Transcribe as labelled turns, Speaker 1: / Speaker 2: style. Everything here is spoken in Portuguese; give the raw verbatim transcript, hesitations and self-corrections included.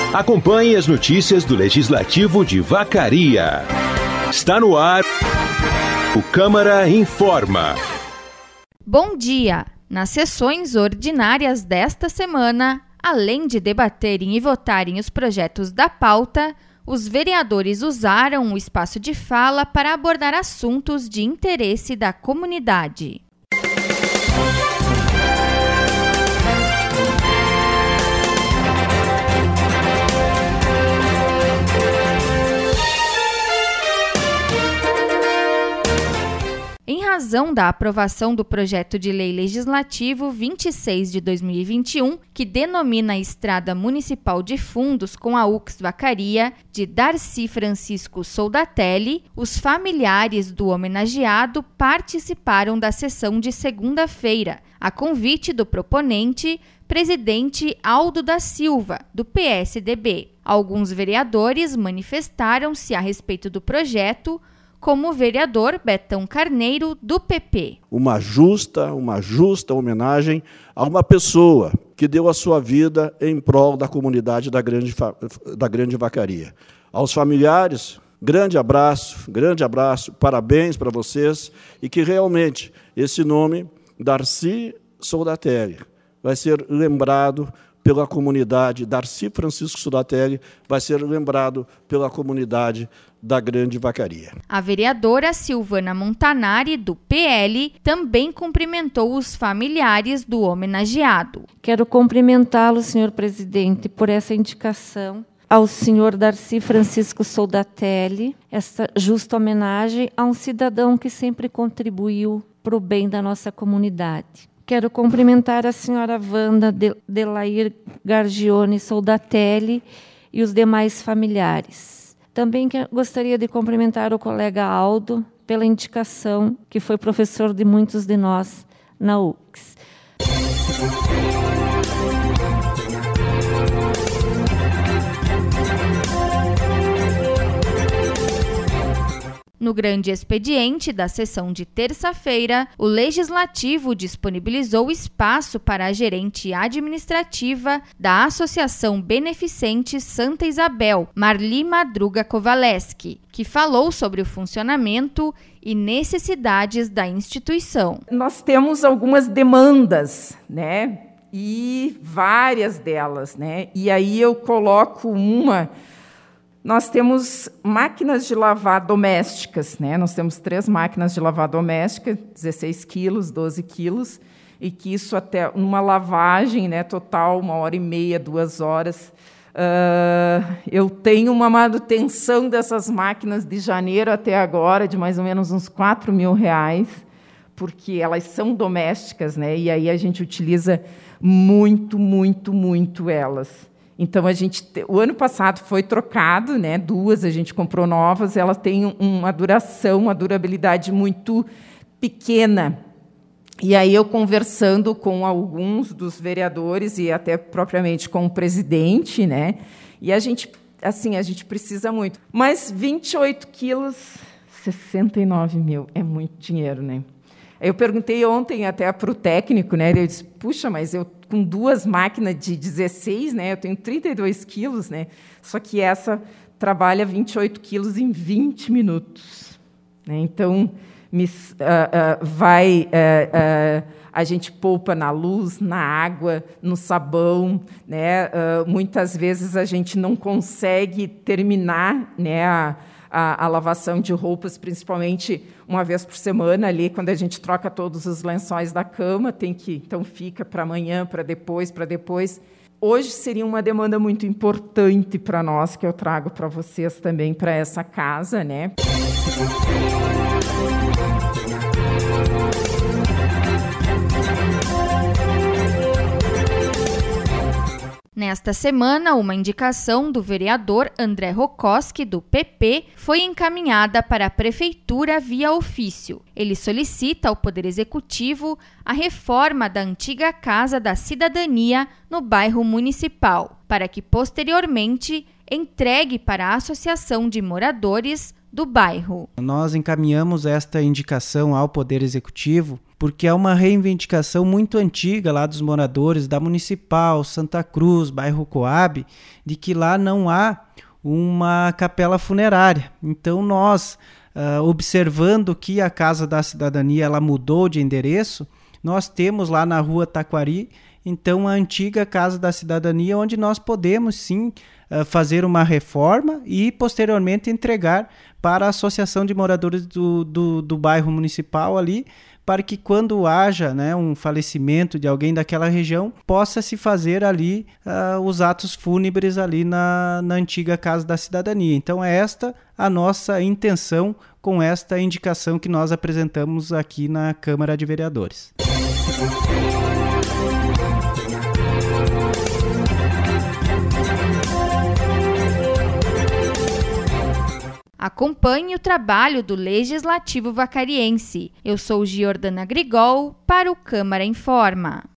Speaker 1: Acompanhe as notícias do Legislativo de Vacaria. Está no ar o Câmara Informa.
Speaker 2: Bom dia! Nas sessões ordinárias desta semana, além de debaterem e votarem os projetos da pauta, os vereadores usaram o espaço de fala para abordar assuntos de interesse da comunidade. Em razão da aprovação do projeto de lei legislativo vinte e seis de dois mil e vinte e um, que denomina a Estrada Municipal de Fundos com a U C S Vacaria, de Darcy Francisco Soldatelli, os familiares do homenageado participaram da sessão de segunda-feira, a convite do proponente, presidente Aldo da Silva, do P S D B. Alguns vereadores manifestaram-se a respeito do projeto, como o vereador Betão Carneiro, do P P.
Speaker 3: Uma justa, uma justa homenagem a uma pessoa que deu a sua vida em prol da comunidade da Grande, da Grande Vacaria. Aos familiares, grande abraço, grande abraço, parabéns para vocês, e que realmente esse nome, Darcy Soldatelli, vai ser lembrado pela comunidade, Darcy Francisco Soldatelli vai ser lembrado pela comunidade da Grande Vacaria.
Speaker 2: A vereadora Silvana Montanari, do P L, também cumprimentou os familiares do homenageado.
Speaker 4: Quero cumprimentá-lo, senhor presidente, por essa indicação ao senhor Darcy Francisco Soldatelli, essa justa homenagem a um cidadão que sempre contribuiu para o bem da nossa comunidade. Quero cumprimentar a senhora Wanda Delair Gargione Soldatelli e os demais familiares. Também gostaria de cumprimentar o colega Aldo pela indicação, que foi professor de muitos de nós na U C S.
Speaker 2: No grande expediente da sessão de terça-feira, o Legislativo disponibilizou espaço para a gerente administrativa da Associação Beneficente Santa Isabel, Marli Madruga Kowaleski, que falou sobre o funcionamento e necessidades da instituição.
Speaker 5: Nós temos algumas demandas, né? E várias delas, né? E aí eu coloco uma... Nós temos máquinas de lavar domésticas, né? Nós temos três máquinas de lavar doméstica, dezesseis quilos, doze quilos, e que isso até uma lavagem, né, total, uma hora e meia, duas horas. Uh, eu tenho uma manutenção dessas máquinas de janeiro até agora de mais ou menos uns quatro mil reais, porque elas são domésticas, né? E aí a gente utiliza muito, muito, muito elas. Então, a gente, o ano passado foi trocado, né, duas, a gente comprou novas, elas têm uma duração, uma durabilidade muito pequena. E aí, eu conversando com alguns dos vereadores e até propriamente com o presidente, né, e a gente, assim, a gente precisa muito. Mas vinte e oito quilos, sessenta e nove mil, é muito dinheiro, né? Eu perguntei ontem até para o técnico, né? Ele disse, puxa, mas eu com duas máquinas de dezesseis, né? Eu tenho trinta e dois quilos, né? Só que essa trabalha vinte e oito quilos em vinte minutos. Né? Então, me, uh, uh, vai, uh, uh, a gente poupa na luz, na água, no sabão, né? Uh, muitas vezes a gente não consegue terminar, né, a, A, a lavação de roupas, principalmente uma vez por semana, ali, quando a gente troca todos os lençóis da cama, tem que, então fica para amanhã, para depois, para depois. Hoje seria uma demanda muito importante para nós, que eu trago para vocês também, para essa casa, né?
Speaker 2: Nesta semana, uma indicação do vereador André Rokoski, do P P, foi encaminhada para a Prefeitura via ofício. Ele solicita ao Poder Executivo a reforma da antiga Casa da Cidadania no bairro Municipal, para que, posteriormente, entregue para a Associação de Moradores do bairro.
Speaker 6: Nós encaminhamos esta indicação ao Poder Executivo porque é uma reivindicação muito antiga lá dos moradores da Municipal, Santa Cruz, bairro Coab, de que lá não há uma capela funerária. Então nós, uh, observando que a Casa da Cidadania ela mudou de endereço, nós temos lá na rua Taquari, então a antiga Casa da Cidadania, onde nós podemos sim uh, fazer uma reforma e posteriormente entregar para a Associação de Moradores do, do, do bairro municipal ali, para que quando haja, né, um falecimento de alguém daquela região, possa se fazer ali uh, os atos fúnebres ali na, na antiga Casa da Cidadania. Então é esta a nossa intenção com esta indicação que nós apresentamos aqui na Câmara de Vereadores.
Speaker 2: Acompanhe o trabalho do Legislativo Vacariense. Eu sou Giordana Grigol para o Câmara Informa.